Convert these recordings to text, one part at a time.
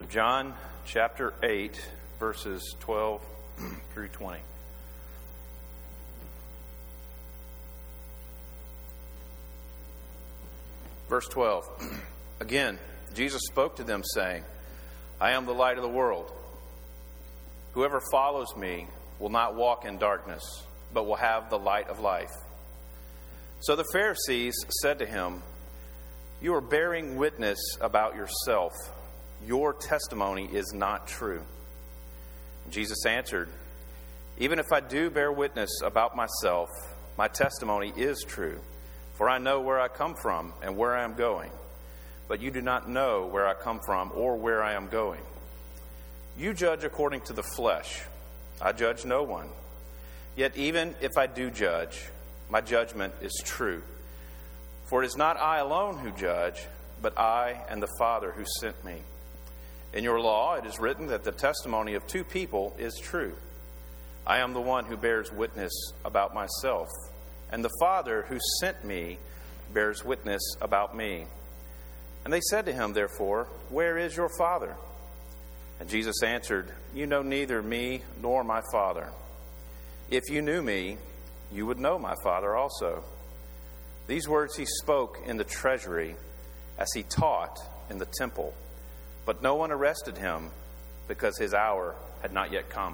John chapter 8, verses 12 through 20. Verse 12. Again, Jesus spoke to them, saying, I am the light of the world. Whoever follows me will not walk in darkness, but will have the light of life. So the Pharisees said to him, You are bearing witness about yourself. Your testimony is not true. Jesus answered, Even if I do bear witness about myself, my testimony is true. For I know where I come from and where I am going. But you do not know where I come from or where I am going. You judge according to the flesh. I judge no one. Yet even if I do judge, my judgment is true. For it is not I alone who judge, but I and the Father who sent me. In your law it is written that the testimony of two people is true. I am the one who bears witness about myself, and the Father who sent me bears witness about me. And they said to him, therefore, Where is your Father? And Jesus answered, You know neither me nor my Father. If you knew me, you would know my Father also. These words he spoke in the treasury as he taught in the temple. But no one arrested him because his hour had not yet come.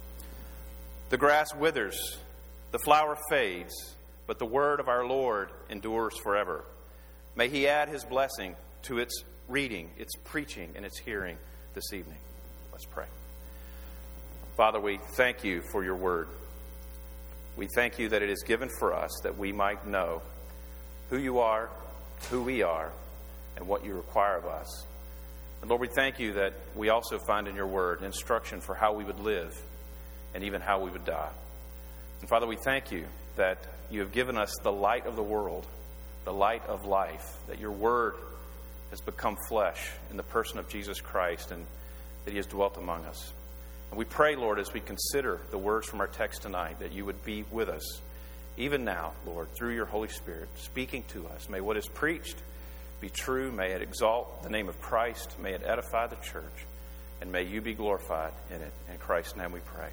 The grass withers, the flower fades, but the word of our Lord endures forever. May he add his blessing to its reading, its preaching, and its hearing this evening. Let's pray. Father, we thank you for your word. We thank you that it is given for us that we might know who you are, who we are, and what you require of us. And Lord, we thank you that we also find in your word instruction for how we would live and even how we would die. And Father, we thank you that you have given us the light of the world, the light of life, that your word has become flesh in the person of Jesus Christ and that he has dwelt among us. And we pray, Lord, as we consider the words from our text tonight, that you would be with us, even now, Lord, through your Holy Spirit, speaking to us. May what is preached be true. May it exalt the name of Christ. May it edify the church. And may you be glorified in it. In Christ's name we pray.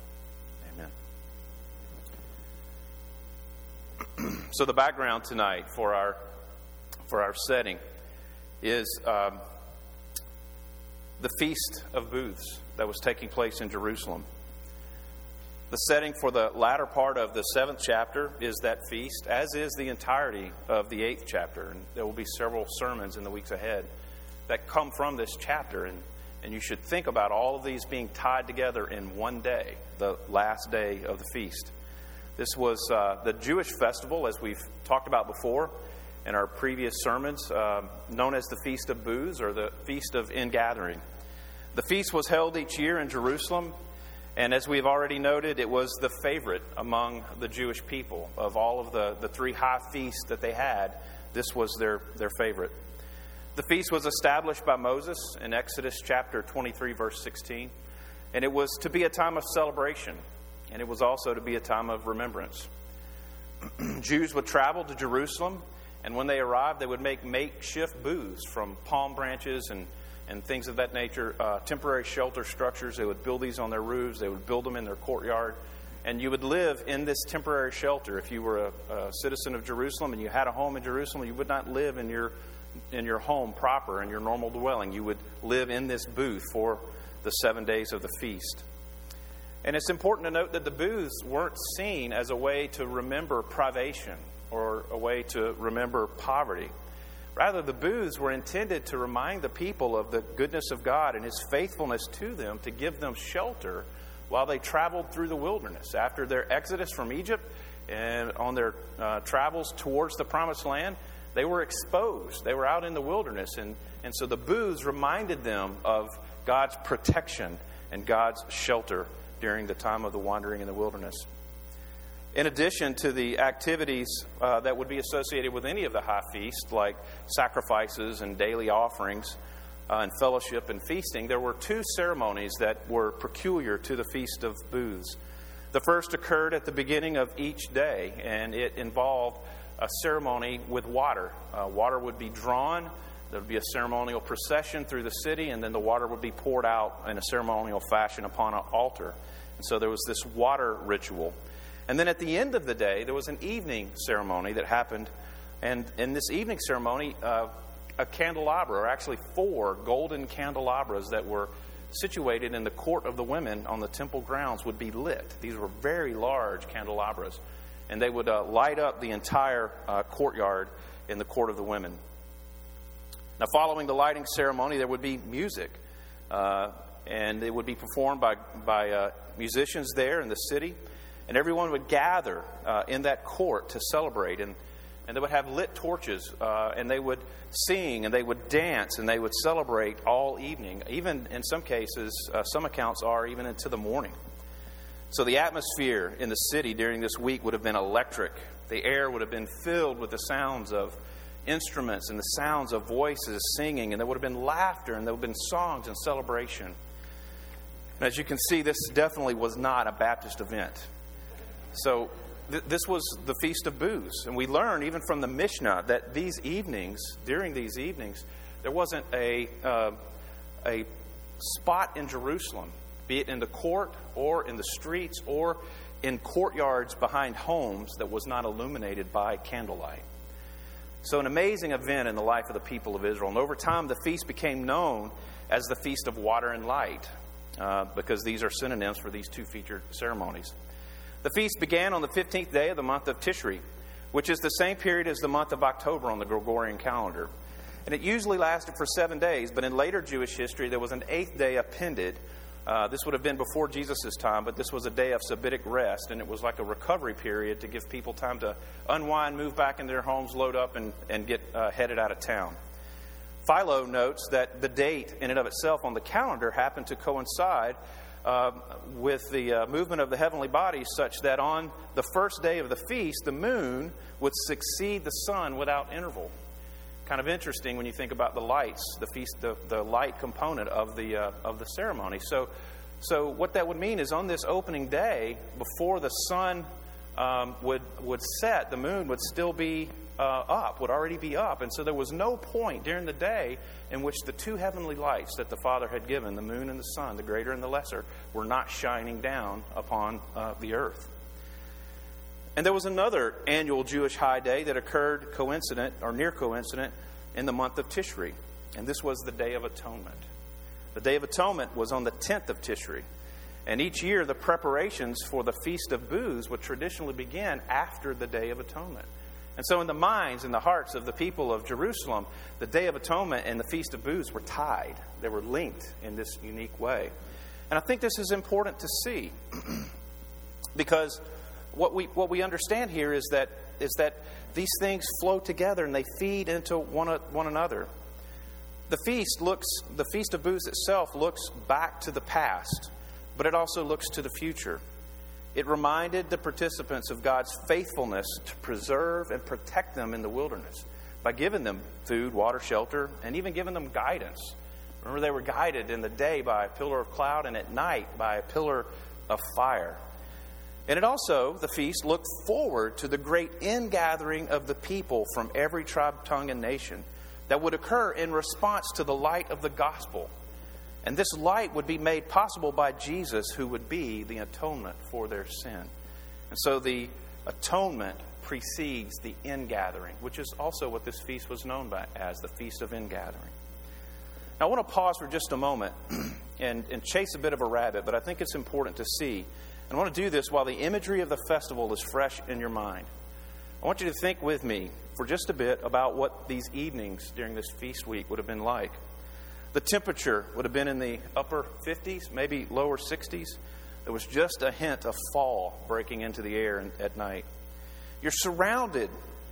Amen. So the background tonight for our setting is the Feast of Booths that was taking place in Jerusalem. The setting for the latter part of the 7th chapter is that feast, as is the entirety of the 8th chapter. And there will be several sermons in the weeks ahead that come from this chapter. And you should think about all of these being tied together in one day, the last day of the feast. This was the Jewish festival, as we've talked about before in our previous sermons, known as the Feast of Booths or the Feast of Ingathering. The feast was held each year in Jerusalem, and as we've already noted, it was the favorite among the Jewish people. Of all of the three high feasts that they had, this was their favorite. The feast was established by Moses in Exodus chapter 23, verse 16, and it was to be a time of celebration, and it was also to be a time of remembrance. Jews would travel to Jerusalem, and when they arrived, they would make makeshift booths from palm branches and things of that nature, temporary shelter structures. They would build these on their roofs. They would build them in their courtyard. And you would live in this temporary shelter. If you were a citizen of Jerusalem and you had a home in Jerusalem, you would not live in your home proper, in your normal dwelling. You would live in this booth for the 7 days of the feast. And it's important to note that the booths weren't seen as a way to remember privation or a way to remember poverty. Rather, the booths were intended to remind the people of the goodness of God and his faithfulness to them, to give them shelter while they traveled through the wilderness. After their exodus from Egypt and on their travels towards the Promised Land, they were exposed. They were out in the wilderness. And so the booths reminded them of God's protection and God's shelter during the time of the wandering in the wilderness. In addition to the activities that would be associated with any of the high feasts, like sacrifices and daily offerings and fellowship and feasting, there were two ceremonies that were peculiar to the Feast of Booths. The first occurred at the beginning of each day, and it involved a ceremony with water. Water would be drawn There would be a ceremonial procession through the city, and then the water would be poured out in a ceremonial fashion upon an altar. And so there was this water ritual. And then at the end of the day, there was an evening ceremony that happened. And in this evening ceremony, a candelabra, or actually 4 golden candelabras that were situated in the court of the women on the temple grounds would be lit. These were very large candelabras. And they would light up the entire courtyard in the court of the women. Now, following the lighting ceremony, there would be music. And it would be performed by musicians there in the city. And everyone would gather in that court to celebrate. And they would have lit torches. And they would sing and they would dance and they would celebrate all evening. Even in some cases, some accounts are even into the morning. So the atmosphere in the city during this week would have been electric. The air would have been filled with the sounds of instruments and the sounds of voices singing. And there would have been laughter and there would have been songs and celebration. And as you can see, this definitely was not a Baptist event. So this was the Feast of Booths. And we learn even from the Mishnah that during these evenings, there wasn't a spot in Jerusalem, be it in the court or in the streets or in courtyards behind homes, that was not illuminated by candlelight. So an amazing event in the life of the people of Israel. And over time, the feast became known as the Feast of Water and Light, because these are synonyms for these 2 featured ceremonies. The feast began on the 15th day of the month of Tishri, which is the same period as the month of October on the Gregorian calendar. And it usually lasted for 7 days, but in later Jewish history, there was an 8th day appended. This would have been before Jesus' time, but this was a day of Sabbatic rest, and it was like a recovery period to give people time to unwind, move back into their homes, load up, and get headed out of town. Philo notes that the date in and of itself on the calendar happened to coincide with the movement of the heavenly bodies, such that on the first day of the feast, the moon would succeed the sun without interval. Kind of interesting when you think about the lights, the feast, the light component of the ceremony. So what that would mean is on this opening day, before the sun would set, the moon would still be would already be up. And so there was no point during the day in which the 2 heavenly lights that the Father had given, the moon and the sun, the greater and the lesser, were not shining down upon the earth. And there was another annual Jewish high day that occurred coincident or near coincident in the month of Tishri. And this was the Day of Atonement. The Day of Atonement was on the 10th of Tishri. And each year the preparations for the Feast of Booths would traditionally begin after the Day of Atonement. And so in the minds and the hearts of the people of Jerusalem, the Day of Atonement and the Feast of Booths were tied. They were linked in this unique way. And I think this is important to see because what we understand here is that these things flow together and they feed into one another. The Feast of Booths itself looks back to the past, but it also looks to the future. It reminded the participants of God's faithfulness to preserve and protect them in the wilderness by giving them food, water, shelter, and even giving them guidance. Remember, they were guided in the day by a pillar of cloud and at night by a pillar of fire. And it also, the feast, looked forward to the great ingathering of the people from every tribe, tongue, and nation that would occur in response to the light of the gospel. And this light would be made possible by Jesus, who would be the atonement for their sin. And so the atonement precedes the ingathering, which is also what this feast was known by as the Feast of Ingathering. Now, I want to pause for just a moment and chase a bit of a rabbit, but I think it's important to see. And I want to do this while the imagery of the festival is fresh in your mind. I want you to think with me for just a bit about what these evenings during this feast week would have been like. The temperature would have been in the upper 50s, maybe lower 60s. There was just a hint of fall breaking into the air at night. You're surrounded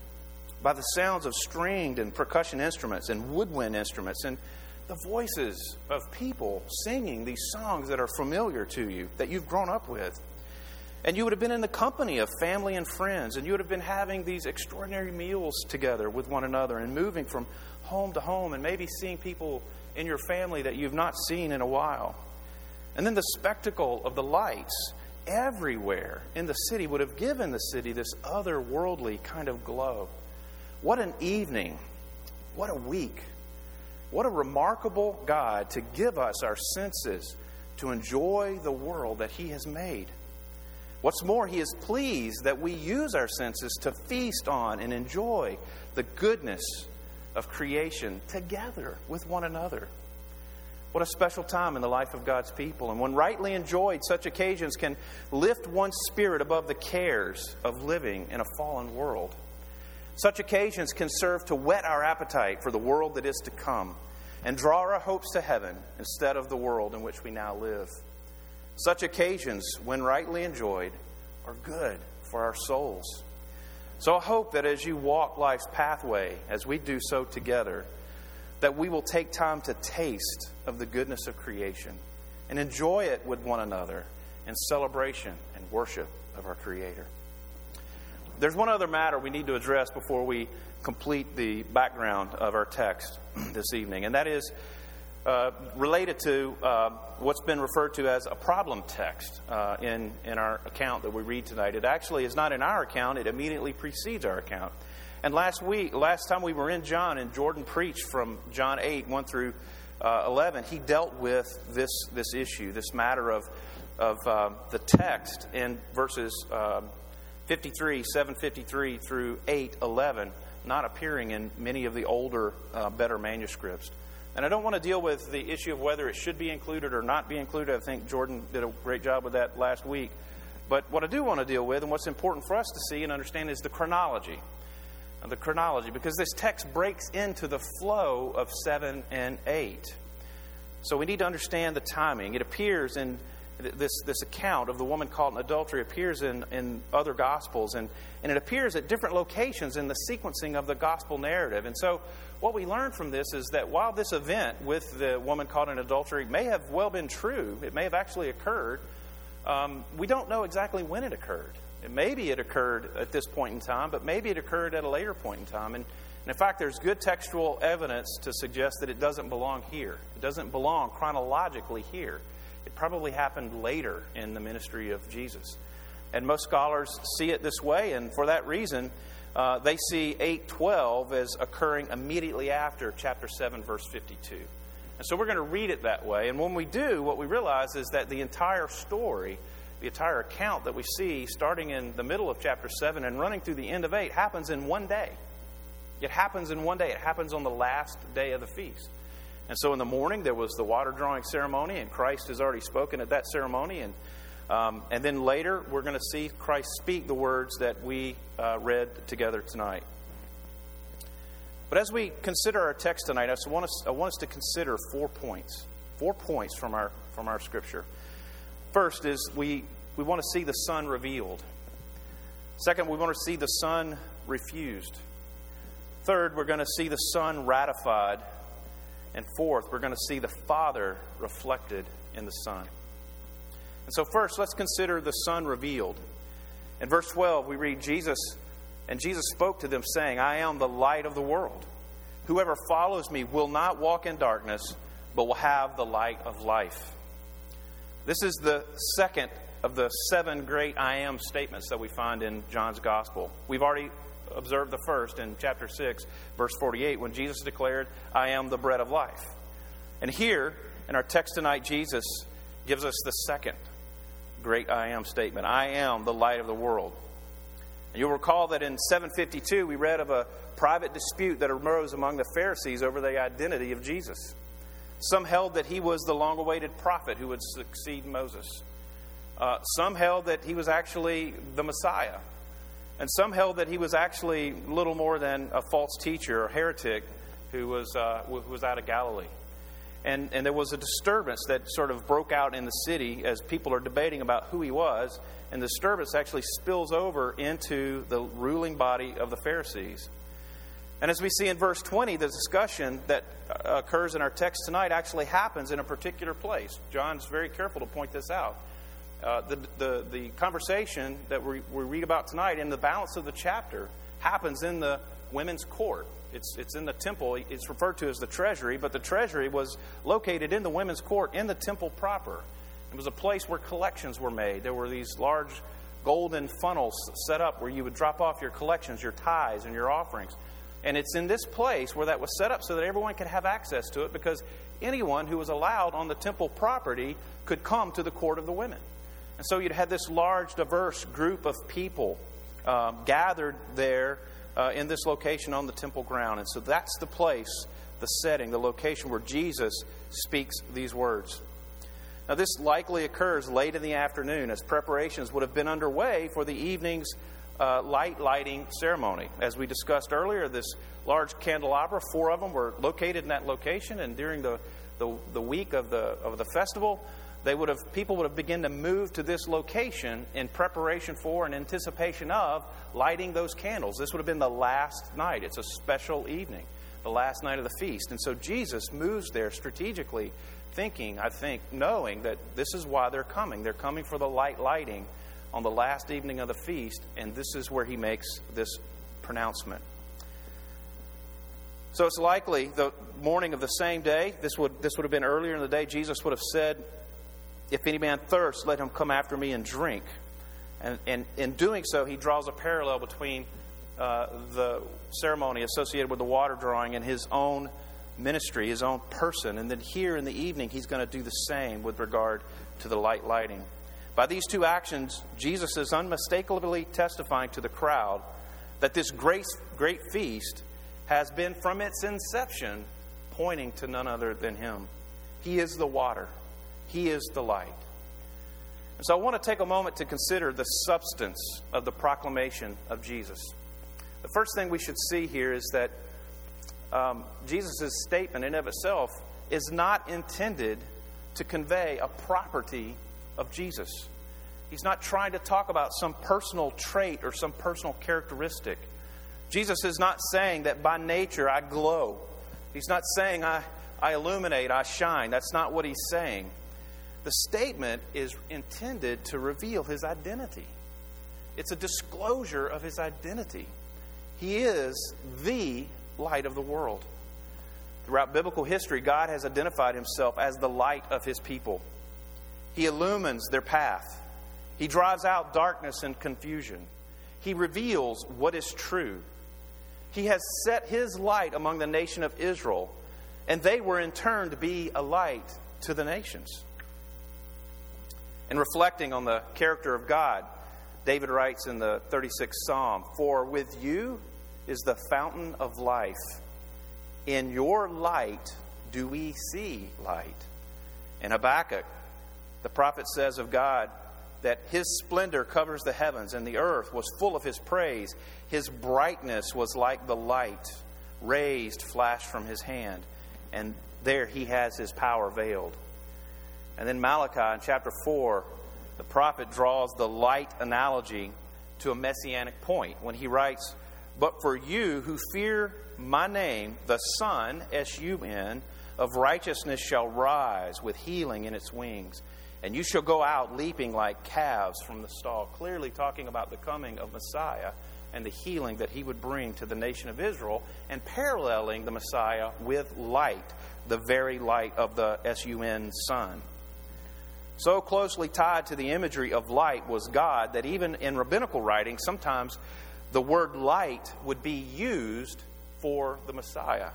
by the sounds of stringed and percussion instruments and woodwind instruments and the voices of people singing these songs that are familiar to you, that you've grown up with. And you would have been in the company of family and friends, and you would have been having these extraordinary meals together with one another and moving from home to home and maybe seeing people in your family that you've not seen in a while. And then the spectacle of the lights everywhere in the city would have given the city this otherworldly kind of glow. What an evening. What a week. What a remarkable God to give us our senses to enjoy the world that He has made. What's more, He is pleased that we use our senses to feast on and enjoy the goodness of creation together with one another. What a special time in the life of God's people. And when rightly enjoyed, such occasions can lift one's spirit above the cares of living in a fallen world. Such occasions can serve to whet our appetite for the world that is to come and draw our hopes to heaven instead of the world in which we now live. Such occasions, when rightly enjoyed, are good for our souls. So I hope that as you walk life's pathway, as we do so together, that we will take time to taste of the goodness of creation and enjoy it with one another in celebration and worship of our Creator. There's one other matter we need to address before we complete the background of our text this evening, and that is related to what's been referred to as a problem text in our account that we read tonight. It actually is not in our account. It immediately precedes our account. And last time we were in John, and Jordan preached from John 8, 1 through 11, he dealt with this issue, this matter of the text in verses 753 through 8:11, not appearing in many of the older, better manuscripts. And I don't want to deal with the issue of whether it should be included or not be included. I think Jordan did a great job with that last week. But what I do want to deal with, and what's important for us to see and understand, is the chronology. Because this text breaks into the flow of 7 and 8. So we need to understand the timing. It appears in this account of the woman caught in adultery appears in other Gospels, and it appears at different locations in the sequencing of the Gospel narrative. And so what we learn from this is that while this event with the woman caught in adultery may have well been true, it may have actually occurred, we don't know exactly when it occurred. Maybe it occurred at this point in time, but maybe it occurred at a later point in time. And in fact, there's good textual evidence to suggest that it doesn't belong here. It doesn't belong chronologically here. It probably happened later in the ministry of Jesus. And most scholars see it this way, and for that reason, they see 8:12 as occurring immediately after chapter 7, verse 52. And so we're going to read it that way. And when we do, what we realize is that the entire story, the entire account that we see starting in the middle of chapter 7 and running through the end of 8 happens in one day. It happens in one day. It happens on the last day of the feast. And so in the morning there was the water drawing ceremony, and Christ has already spoken at that ceremony. And then later we're going to see Christ speak the words that we read together tonight. But as we consider our text tonight, I want us to consider 4 points. 4 points from our scripture. First is we want to see the Son revealed. Second, we want to see the Son refused. Third, we're going to see the Son ratified. And fourth, we're going to see the Father reflected in the Son. And so first, let's consider the Son revealed. In verse 12, we read, Jesus spoke to them, saying, I am the light of the world. Whoever follows me will not walk in darkness, but will have the light of life. This is the second of the 7 great I am statements that we find in John's Gospel. We've already observed the first in chapter 6, verse 48, when Jesus declared, I am the bread of life. And here, in our text tonight, Jesus gives us the second great I am statement. I am the light of the world. And you'll recall that in 752, we read of a private dispute that arose among the Pharisees over the identity of Jesus. Some held that he was the long-awaited prophet who would succeed Moses. Some held that he was actually the Messiah. And some held that he was actually little more than a false teacher or heretic who was out of Galilee. And there was a disturbance that sort of broke out in the city as people are debating about who he was. And the disturbance actually spills over into the ruling body of the Pharisees. And as we see in verse 20, the discussion that occurs in our text tonight actually happens in a particular place. John's very careful to point this out. The conversation that we read about tonight in the balance of the chapter happens in the women's court. It's in the temple. It's referred to as the treasury, but the treasury was located in the women's court in the temple proper. It was a place where collections were made. There were these large golden funnels set up where you would drop off your collections, your tithes, and your offerings. And it's in this place where that was set up so that everyone could have access to it, because anyone who was allowed on the temple property could come to the court of the women. And so you'd have this large, diverse group of people gathered there in this location on the temple ground. And so that's the place, the setting, the location where Jesus speaks these words. Now, this likely occurs late in the afternoon as preparations would have been underway for the evening's light lighting ceremony. As we discussed earlier, this large candelabra, 4 of them were located in that location, and during the week of the festival, people would have begun to move to this location in preparation for and anticipation of lighting those candles. This would have been the last night. It's a special evening, the last night of the feast. And so Jesus moves there strategically, knowing that this is why they're coming. They're coming for the lighting on the last evening of the feast, and this is where he makes this pronouncement. So it's likely the morning of the same day. This would have been earlier in the day. Jesus would have said, "If any man thirsts, let him come after me and drink." And in doing so, he draws a parallel between the ceremony associated with the water drawing and his own ministry, his own person. And then here in the evening, he's going to do the same with regard to the lighting. By these 2 actions, Jesus is unmistakably testifying to the crowd that this great feast has been, from its inception, pointing to none other than him. He is the water. He is the light. And so I want to take a moment to consider the substance of the proclamation of Jesus. The first thing we should see here is that Jesus' statement in of itself is not intended to convey a property of Jesus. He's not trying to talk about some personal trait or some personal characteristic. Jesus is not saying that by nature I glow. He's not saying I illuminate, I shine. That's not what he's saying. The statement is intended to reveal his identity. It's a disclosure of his identity. He is the light of the world. Throughout biblical history, God has identified himself as the light of his people. He illumines their path. He drives out darkness and confusion. He reveals what is true. He has set his light among the nation of Israel, and they were in turn to be a light to the nations. In reflecting on the character of God, David writes in the 36th Psalm, "For with you is the fountain of life. In your light do we see light." In Habakkuk, the prophet says of God that his splendor covers the heavens, and the earth was full of his praise. His brightness was like the light, raised flashed from his hand, and there he has his power veiled. And then Malachi in chapter 4, the prophet draws the light analogy to a messianic point when he writes, "But for you who fear my name, the Sun, S-U-N, of righteousness shall rise with healing in its wings. And you shall go out leaping like calves from the stall." Clearly talking about the coming of Messiah and the healing that he would bring to the nation of Israel, and paralleling the Messiah with light, the very light of the S-U-N sun. So closely tied to the imagery of light was God that even in rabbinical writing, sometimes the word light would be used for the Messiah.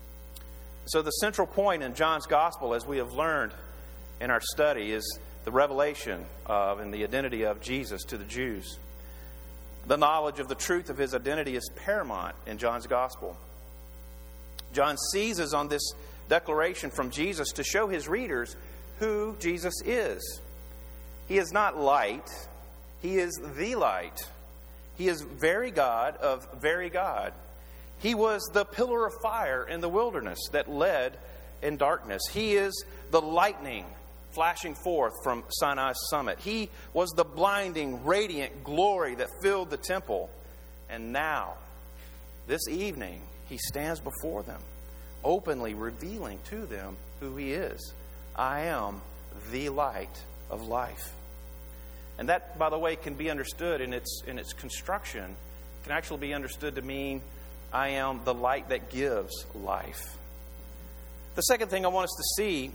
So the central point in John's Gospel, as we have learned in our study, is the revelation of and the identity of Jesus to the Jews. The knowledge of the truth of his identity is paramount in John's Gospel. John seizes on this declaration from Jesus to show his readers who Jesus is. He is not light. He is the light. He is very God of very God. He was the pillar of fire in the wilderness that led in darkness. He is the lightning flashing forth from Sinai's summit. He was the blinding, radiant glory that filled the temple. And now, this evening, he stands before them, openly revealing to them who he is. I am the light of life. And that, by the way, can be understood in its construction, can actually be understood to mean I am the light that gives life. The second thing I want us to see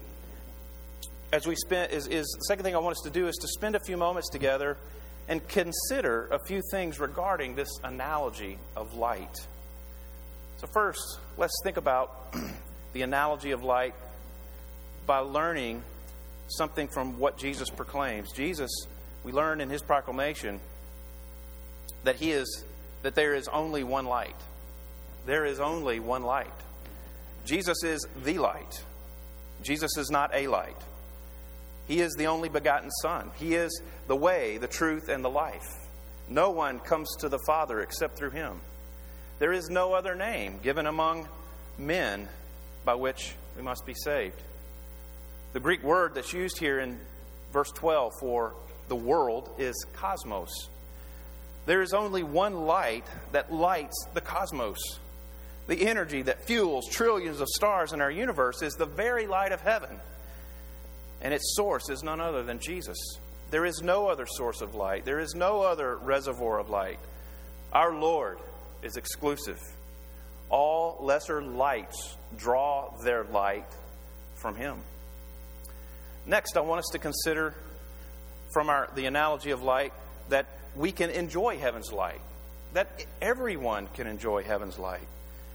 as we spend the second thing I want us to do is to spend a few moments together and consider a few things regarding this analogy of light. So first, let's think about the analogy of light by learning something from what Jesus proclaims. Jesus, we learn in his proclamation that there is only one light. There is only one light. Jesus is the light. Jesus is not a light. He is the only begotten Son. He is the way, the truth, and the life. No one comes to the Father except through him. There is no other name given among men by which we must be saved. The Greek word that's used here in verse 12 for the world is cosmos. There is only one light that lights the cosmos. The energy that fuels trillions of stars in our universe is the very light of heaven. And its source is none other than Jesus. There is no other source of light. There is no other reservoir of light. Our Lord is exclusive. All lesser lights draw their light from him. Next, I want us to consider from the analogy of light that we can enjoy heaven's light. That everyone can enjoy heaven's light.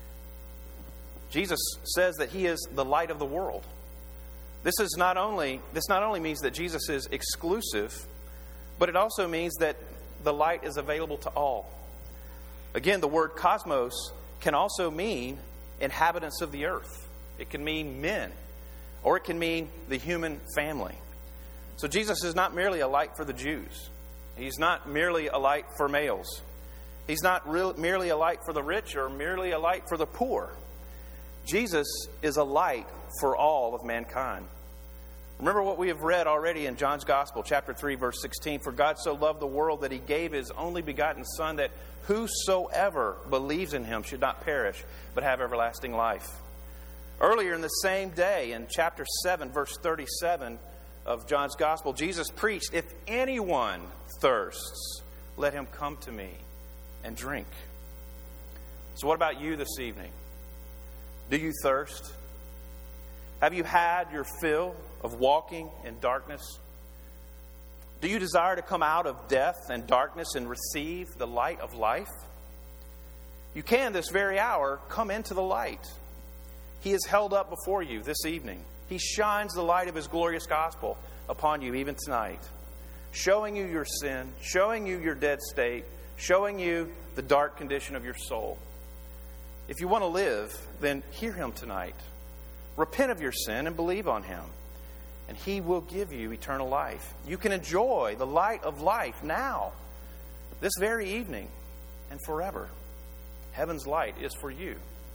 Jesus says that he is the light of the world. This not only means that Jesus is exclusive, but it also means that the light is available to all. Again, the word cosmos can also mean inhabitants of the earth. It can mean men, or it can mean the human family. So Jesus is not merely a light for the Jews. He's not merely a light for males. He's not merely a light for the rich or merely a light for the poor. Jesus is a light for all of mankind. Remember what we have read already in John's Gospel, chapter 3, verse 16. For God so loved the world that he gave his only begotten Son, that whosoever believes in him should not perish, but have everlasting life. Earlier in the same day, in chapter 7, verse 37 of John's Gospel, Jesus preached, if anyone thirsts, let him come to me and drink. So what about you this evening? Do you thirst? Have you had your fill of walking in darkness? Do you desire to come out of death and darkness and receive the light of life? You can this very hour come into the light. He is held up before you this evening. He shines the light of his glorious gospel upon you even tonight, showing you your sin, showing you your dead state, showing you the dark condition of your soul. If you want to live, then hear him tonight. Repent of your sin and believe on him, and he will give you eternal life. You can enjoy the light of life now, this very evening, and forever. Heaven's light is for you.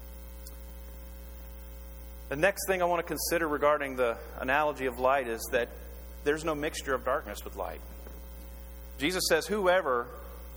The next thing I want to consider regarding the analogy of light is that there's no mixture of darkness with light. Jesus says, whoever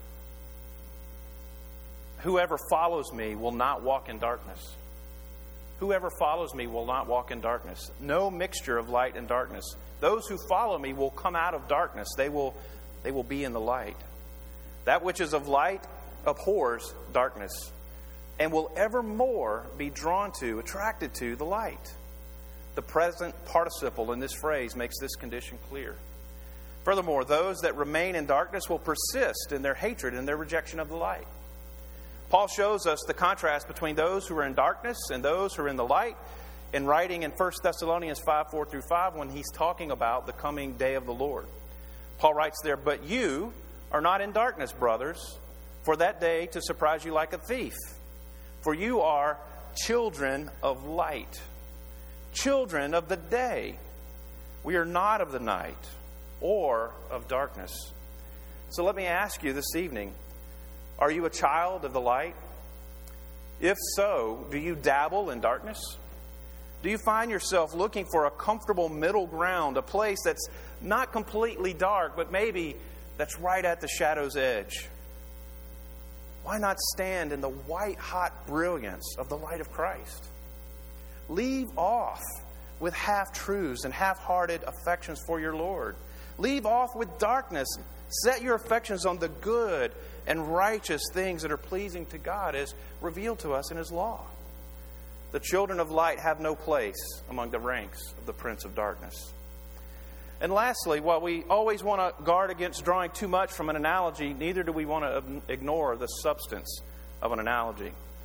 follows me will not walk in darkness. Whoever follows me will not walk in darkness. No mixture of light and darkness. Those who follow me will come out of darkness. They will be in the light. That which is of light abhors darkness, and will evermore be attracted to the light. The present participle in this phrase makes this condition clear. Furthermore, those that remain in darkness will persist in their hatred and their rejection of the light. Paul shows us the contrast between those who are in darkness and those who are in the light in writing in 1 Thessalonians 5:4-5 when he's talking about the coming day of the Lord. Paul writes there, but you are not in darkness, brothers, for that day to surprise you like a thief. For you are children of light, children of the day. We are not of the night or of darkness. So let me ask you this evening, are you a child of the light? If so, do you dabble in darkness? Do you find yourself looking for a comfortable middle ground, a place that's not completely dark, but maybe that's right at the shadow's edge? Why not stand in the white-hot brilliance of the light of Christ? Leave off with half-truths and half-hearted affections for your Lord. Leave off with darkness. Set your affections on the good and righteous things that are pleasing to God as revealed to us in his law. The children of light have no place among the ranks of the prince of darkness. And lastly, while we always want to guard against drawing too much from an analogy, neither do we want to ignore the substance of an analogy.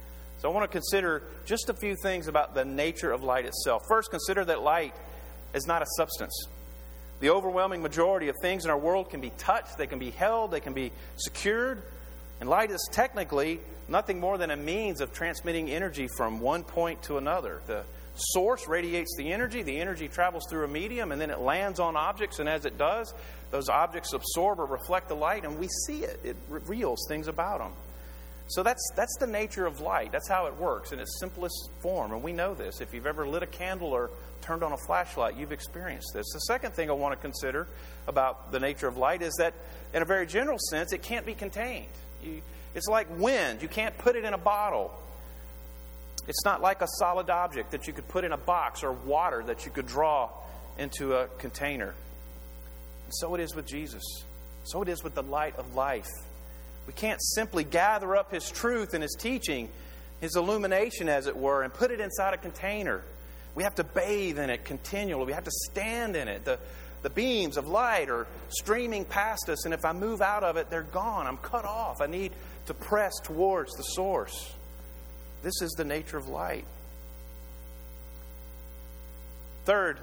So I want to consider just a few things about the nature of light itself. First, consider that light is not a substance. The overwhelming majority of things in our world can be touched, they can be held, they can be secured. And light is technically nothing more than a means of transmitting energy from one point to another. The source radiates the energy travels through a medium, and then it lands on objects, and as it does, those objects absorb or reflect the light, and we see it. It reveals things about them. So that's the nature of light. That's how it works in its simplest form, and we know this. If you've ever lit a candle or turned on a flashlight, you've experienced this. The second thing I want to consider about the nature of light is that, in a very general sense, it can't be contained. It's like wind. You can't put it in a bottle. It's not like a solid object that you could put in a box or water that you could draw into a container. And so it is with Jesus. So it is with the light of life. We can't simply gather up His truth and His teaching, His illumination, as it were, and put it inside a container. We have to bathe in it continually. We have to stand in it. The beams of light are streaming past us, and if I move out of it, they're gone. I'm cut off. I need to press towards the source. This is the nature of light. Third,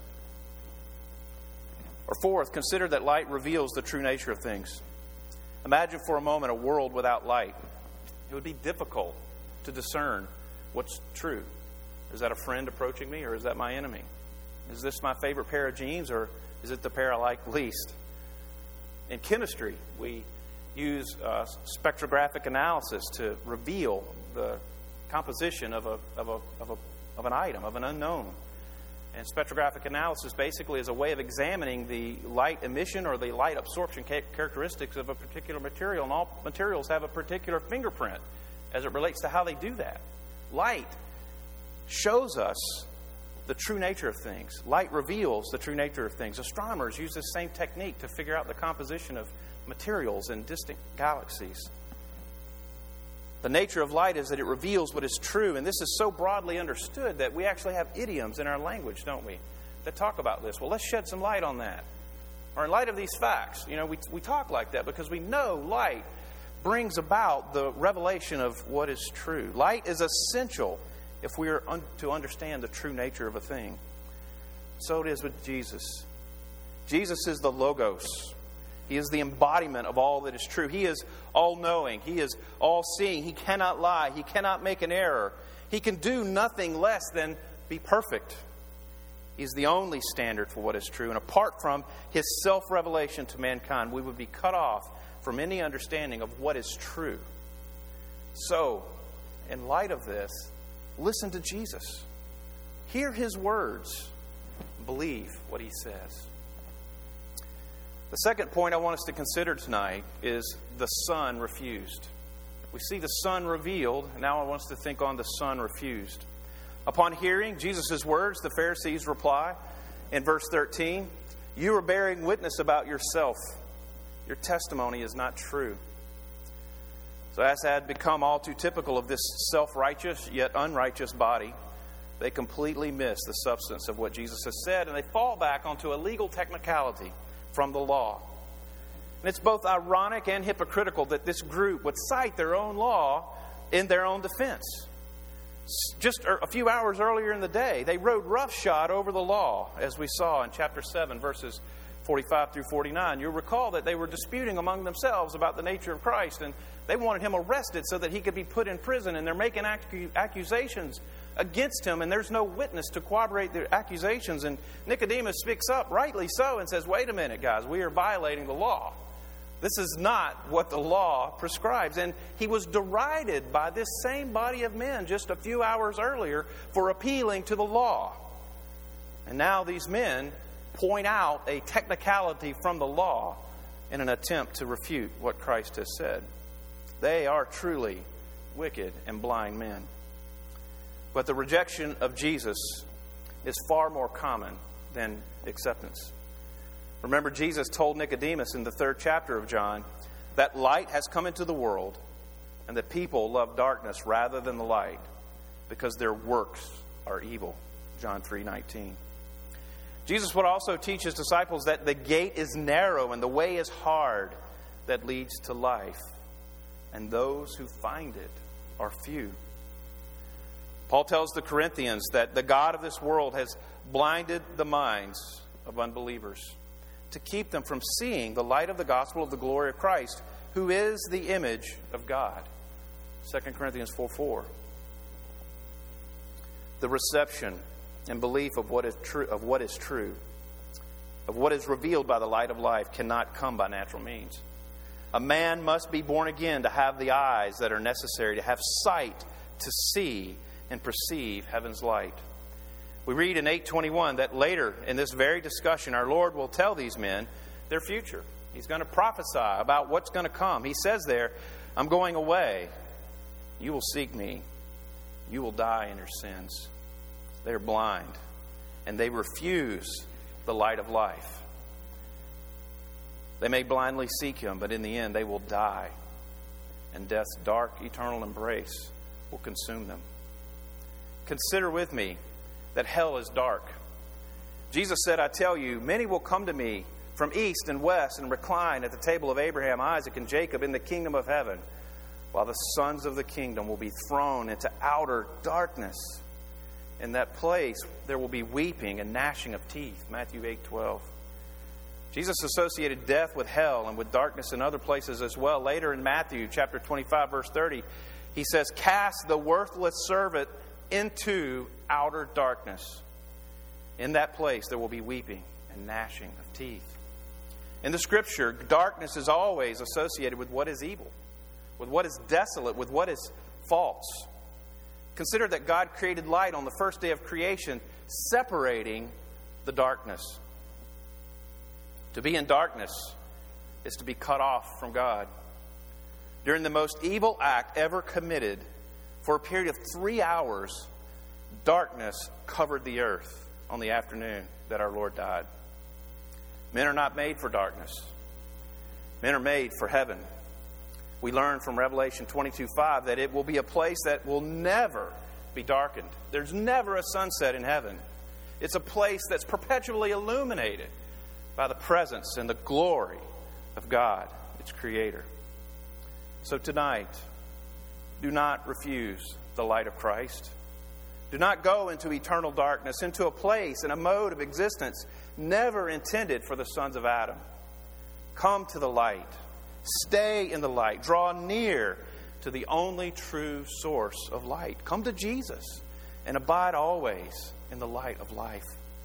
or fourth, consider that light reveals the true nature of things. Imagine for a moment a world without light. It would be difficult to discern what's true. Is that a friend approaching me, or is that my enemy? Is this my favorite pair of jeans, or is it the pair I like least? In chemistry, we use spectrographic analysis to reveal the composition of an item, of an unknown. And spectrographic analysis basically is a way of examining the light emission or the light absorption characteristics of a particular material. And all materials have a particular fingerprint as it relates to how they do that. Light shows us the true nature of things. Light reveals the true nature of things. Astronomers use this same technique to figure out the composition of materials in distant galaxies. The nature of light is that it reveals what is true, and this is so broadly understood that we actually have idioms in our language, don't we, that talk about this. Well, let's shed some light on that. Or in light of these facts, we talk like that because we know light brings about the revelation of what is true. Light is essential if we are to understand the true nature of a thing. So it is with Jesus. Jesus is the Logos. He is the embodiment of all that is true. He is all-knowing. He is all-seeing. He cannot lie. He cannot make an error. He can do nothing less than be perfect. He's the only standard for what is true. And apart from His self-revelation to mankind, we would be cut off from any understanding of what is true. So, in light of this, listen to Jesus. Hear His words. Believe what He says. The second point I want us to consider tonight is the Son refused. We see the Son revealed. Now I want us to think on the Son refused. Upon hearing Jesus' words, the Pharisees reply in verse 13, "You are bearing witness about yourself. Your testimony is not true." So as had become all too typical of this self-righteous yet unrighteous body, they completely miss the substance of what Jesus has said, and they fall back onto a legal technicality from the law. And it's both ironic and hypocritical that this group would cite their own law in their own defense. Just a few hours earlier in the day, they rode roughshod over the law, as we saw in chapter 7, verses 45 through 49. You'll recall that they were disputing among themselves about the nature of Christ, and they wanted Him arrested so that He could be put in prison, and they're making accusations against Him, and there's no witness to corroborate their accusations. And Nicodemus speaks up, rightly so, and says, "Wait a minute, guys, we are violating the law. This is not what the law prescribes." And he was derided by this same body of men just a few hours earlier for appealing to the law. And now these men point out a technicality from the law in an attempt to refute what Christ has said. They are truly wicked and blind men. But the rejection of Jesus is far more common than acceptance. Remember, Jesus told Nicodemus in the 3rd chapter of John that light has come into the world and that people love darkness rather than the light because their works are evil. John 3:19. Jesus would also teach His disciples that the gate is narrow and the way is hard that leads to life, and those who find it are few. Paul tells the Corinthians that the God of this world has blinded the minds of unbelievers to keep them from seeing the light of the gospel of the glory of Christ, who is the image of God. 2 Corinthians 4:4. The reception and belief of what is true, of what is revealed by the light of life, cannot come by natural means. A man must be born again to have the eyes that are necessary, to have sight to see and perceive heaven's light. We read in 8:21 that later in this very discussion, our Lord will tell these men their future. He's going to prophesy about what's going to come. He says there, I'm going away. You will seek me. You will die in your sins. They are blind, and they refuse the light of life. They may blindly seek Him, but in the end they will die, and death's dark, eternal embrace will consume them. Consider with me that hell is dark. Jesus said, I tell you, many will come to me from east and west and recline at the table of Abraham, Isaac, and Jacob in the kingdom of heaven, while the sons of the kingdom will be thrown into outer darkness. In that place there will be weeping and gnashing of teeth. Matthew 8:12. Jesus associated death with hell and with darkness in other places as well. Later in Matthew chapter 25, verse 30, He says, cast the worthless servant into outer darkness. In that place there will be weeping and gnashing of teeth. In the Scripture, darkness is always associated with what is evil, with what is desolate, with what is false. Consider that God created light on the first day of creation, separating the darkness. To be in darkness is to be cut off from God. During the most evil act ever committed, for a period of 3 hours, darkness covered the earth on the afternoon that our Lord died. Men are not made for darkness. Men are made for heaven. We learn from Revelation 22:5 that it will be a place that will never be darkened. There's never a sunset in heaven. It's a place that's perpetually illuminated by the presence and the glory of God, its Creator. So tonight, do not refuse the light of Christ. Do not go into eternal darkness, into a place and a mode of existence never intended for the sons of Adam. Come to the light. Stay in the light. Draw near to the only true source of light. Come to Jesus and abide always in the light of life.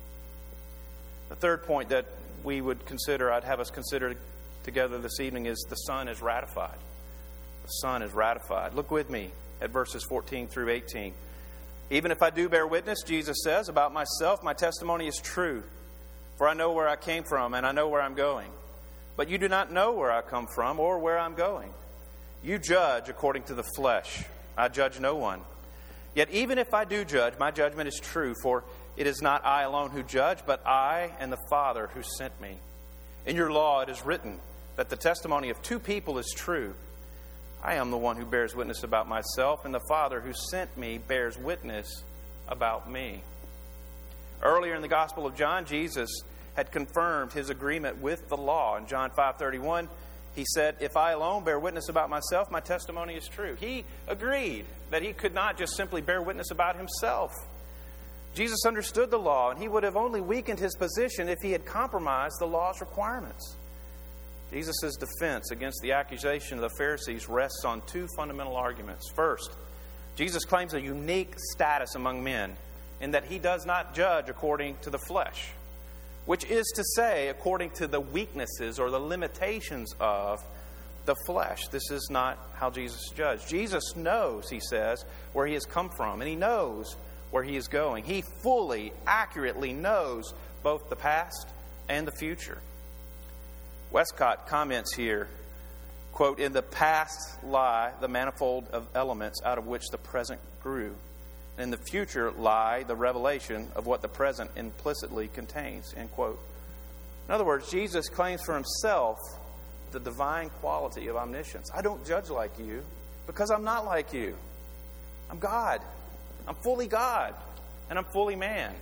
The third point that we would consider, I'd have us consider together this evening, is the Son is ratified. The Son is ratified. Look with me at verses 14 through 18. Even if I do bear witness, Jesus says, about myself, my testimony is true. For I know where I came from and I know where I'm going. But you do not know where I come from or where I'm going. You judge according to the flesh. I judge no one. Yet even if I do judge, my judgment is true, for it is not I alone who judge, but I and the Father who sent me. In your law it is written that the testimony of two people is true. I am the one who bears witness about myself, and the Father who sent me bears witness about me. Earlier in the Gospel of John, Jesus had confirmed His agreement with the law. In John 5:31, He said, if I alone bear witness about myself, my testimony is true. He agreed that He could not just simply bear witness about Himself. Jesus understood the law, and He would have only weakened His position if He had compromised the law's requirements. Jesus' defense against the accusation of the Pharisees rests on two fundamental arguments. First, Jesus claims a unique status among men in that He does not judge according to the flesh, which is to say, according to the weaknesses or the limitations of the flesh. This is not how Jesus judged. Jesus knows, He says, where He has come from, and He knows where He is going. He fully, accurately knows both the past and the future. Westcott comments here, quote, in the past lie the manifold of elements out of which the present grew. In the future lie the revelation of what the present implicitly contains, end quote. In other words, Jesus claims for Himself the divine quality of omniscience. I don't judge like you because I'm not like you. I'm God. I'm fully God, and I'm fully man.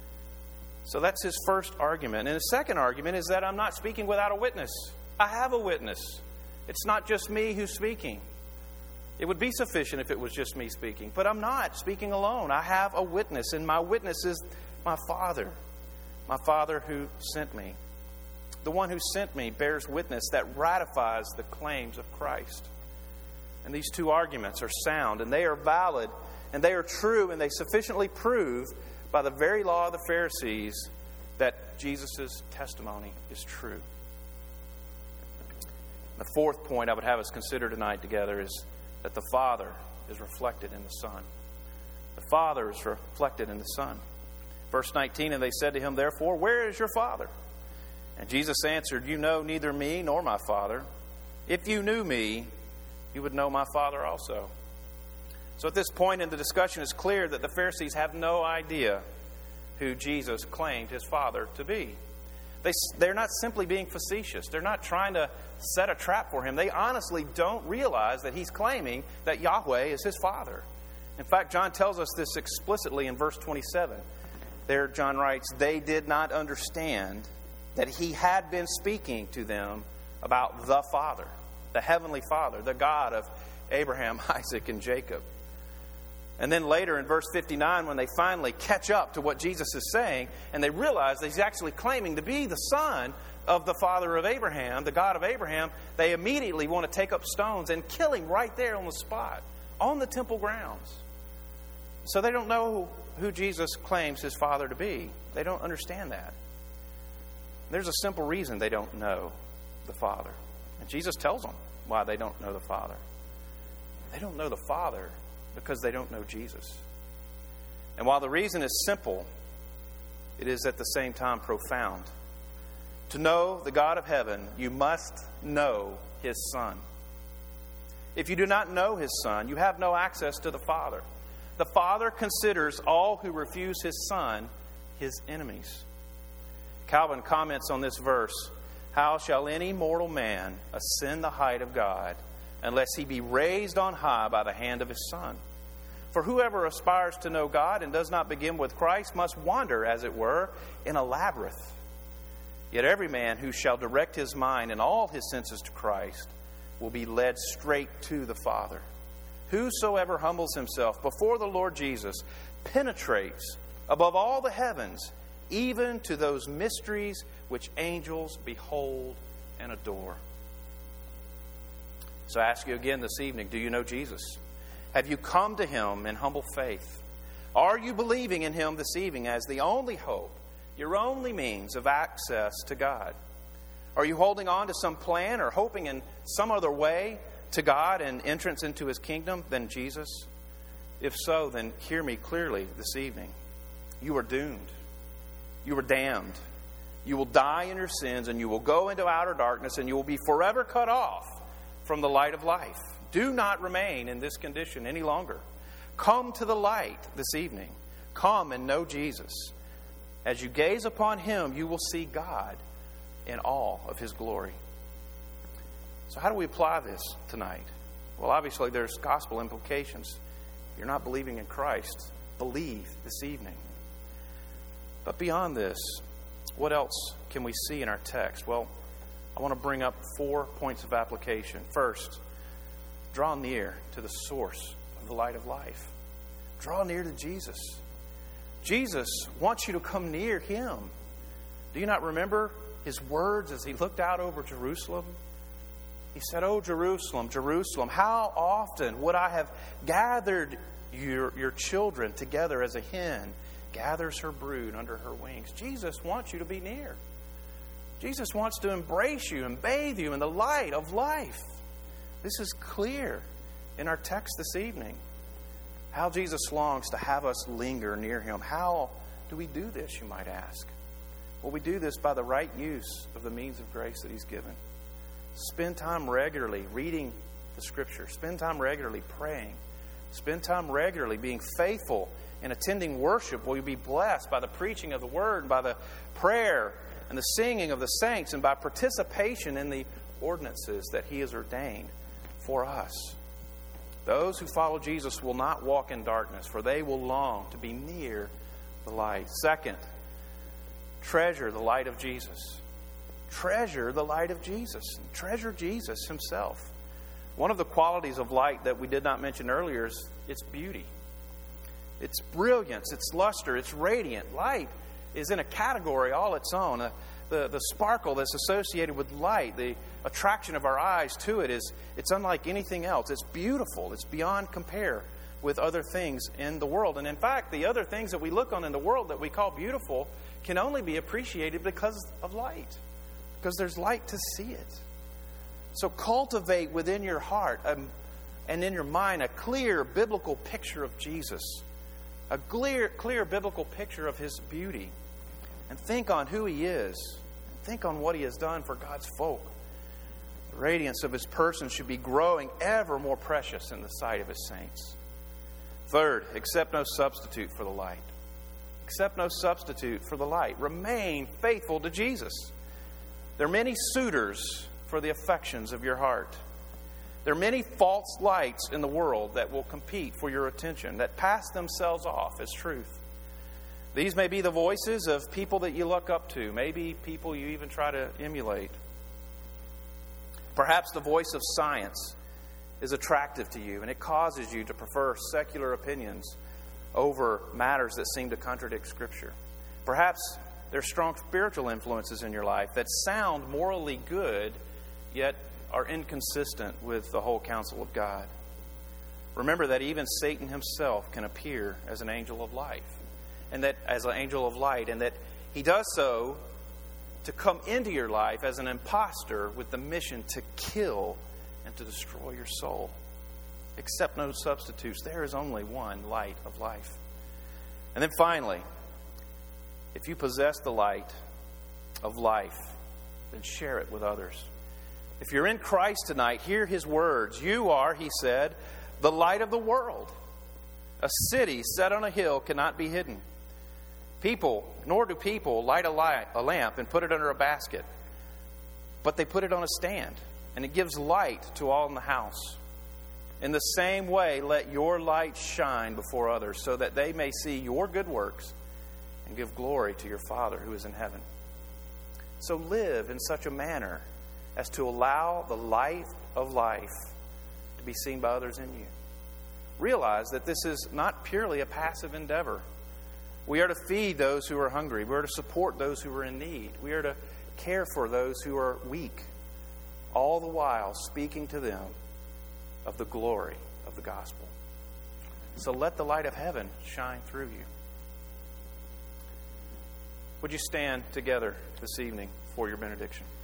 So that's His first argument. And His second argument is that I'm not speaking without a witness. I have a witness. It's not just me who's speaking. It would be sufficient if it was just me speaking. But I'm not speaking alone. I have a witness, and my witness is my Father who sent me. The one who sent me bears witness that ratifies the claims of Christ. And these two arguments are sound, and they are valid, and they are true, and they sufficiently prove by the very law of the Pharisees that Jesus' testimony is true. The fourth point I would have us consider tonight together is that the Father is reflected in the Son. The Father is reflected in the Son. Verse 19, and they said to him, therefore, where is your Father? And Jesus answered, you know neither me nor my Father. If you knew me, you would know my Father also. So at this point in the discussion, it's clear that the Pharisees have no idea who Jesus claimed his Father to be. They're not simply being facetious. They're not trying to set a trap for him. They honestly don't realize that he's claiming that Yahweh is his Father. In fact, John tells us this explicitly in verse 27. There, John writes, they did not understand that he had been speaking to them about the Father, the Heavenly Father, the God of Abraham, Isaac, and Jacob. And then later in verse 59, when they finally catch up to what Jesus is saying, and they realize that he's actually claiming to be the son of the father of Abraham, the God of Abraham, they immediately want to take up stones and kill him right there on the spot, on the temple grounds. So they don't know who Jesus claims his Father to be. They don't understand that. There's a simple reason they don't know the Father. And Jesus tells them why they don't know the Father. They don't know the Father because they don't know Jesus. And while the reason is simple, it is at the same time profound. To know the God of heaven, you must know his Son. If you do not know his Son, you have no access to the Father. The Father considers all who refuse his Son his enemies. Calvin comments on this verse, how shall any mortal man ascend the height of God unless he be raised on high by the hand of his Son? For whoever aspires to know God and does not begin with Christ must wander, as it were, in a labyrinth. Yet every man who shall direct his mind and all his senses to Christ will be led straight to the Father. Whosoever humbles himself before the Lord Jesus penetrates above all the heavens, even to those mysteries which angels behold and adore. So I ask you again this evening, do you know Jesus? Have you come to him in humble faith? Are you believing in him this evening as the only hope, your only means of access to God? Are you holding on to some plan or hoping in some other way to God and entrance into his kingdom than Jesus? If so, then hear me clearly this evening. You are doomed. You are damned. You will die in your sins, and you will go into outer darkness, and you will be forever cut off from the light of life. Do not remain in this condition any longer. Come to the light this evening. Come and know Jesus. As you gaze upon him, you will see God in all of his glory. So how do we apply this tonight? Well, obviously there's gospel implications. If you're not believing in Christ, believe this evening. But beyond this, what else can we see in our text? Well, I want to bring up 4 points of application. First, draw near to the source of the light of life. Draw near to Jesus. Jesus wants you to come near him. Do you not remember his words as he looked out over Jerusalem? He said, "Oh, Jerusalem, Jerusalem, how often would I have gathered your children together as a hen gathers her brood under her wings." Jesus wants you to be near. Jesus wants to embrace you and bathe you in the light of life. This is clear in our text this evening. How Jesus longs to have us linger near him. How do we do this, you might ask? Well, we do this by the right use of the means of grace that he's given. Spend time regularly reading the Scripture. Spend time regularly praying. Spend time regularly being faithful in attending worship. Will you be blessed by the preaching of the Word, by the prayer and the singing of the saints, and by participation in the ordinances that he has ordained for us. Those who follow Jesus will not walk in darkness, for they will long to be near the light. Second, treasure the light of Jesus. Treasure the light of Jesus. Treasure Jesus himself. One of the qualities of light that we did not mention earlier is its beauty. Its brilliance, its luster, its radiant. Light is in a category all its own. The sparkle that's associated with light, the attraction of our eyes to it, it's unlike anything else. It's beautiful. It's beyond compare with other things in the world. And in fact, the other things that we look on in the world that we call beautiful can only be appreciated because of light, because there's light to see it. So cultivate within your heart and in your mind a clear biblical picture of Jesus, a clear biblical picture of His beauty. And think on who He is. Think on what He has done for God's folk. The radiance of His person should be growing ever more precious in the sight of His saints. Third, accept no substitute for the light. Accept no substitute for the light. Remain faithful to Jesus. There are many suitors for the affections of your heart. There are many false lights in the world that will compete for your attention, that pass themselves off as truth. These may be the voices of people that you look up to, maybe people you even try to emulate. Perhaps the voice of science is attractive to you, and it causes you to prefer secular opinions over matters that seem to contradict Scripture. Perhaps there are strong spiritual influences in your life that sound morally good, yet are inconsistent with the whole counsel of God. Remember that even Satan himself can appear as an angel of light, and that he does so to come into your life as an imposter with the mission to kill and to destroy your soul. Accept no substitutes. There is only one light of life. And then finally, if you possess the light of life, then share it with others. If you're in Christ tonight, hear His words. You are, He said, the light of the world. A city set on a hill cannot be hidden. Nor do people light a lamp and put it under a basket, but they put it on a stand, and it gives light to all in the house. In the same way, let your light shine before others, so that they may see your good works and give glory to your Father who is in heaven. So live in such a manner as to allow the light of life to be seen by others in you. Realize that this is not purely a passive endeavor. We are to feed those who are hungry. We are to support those who are in need. We are to care for those who are weak, all the while speaking to them of the glory of the gospel. So let the light of heaven shine through you. Would you stand together this evening for your benediction?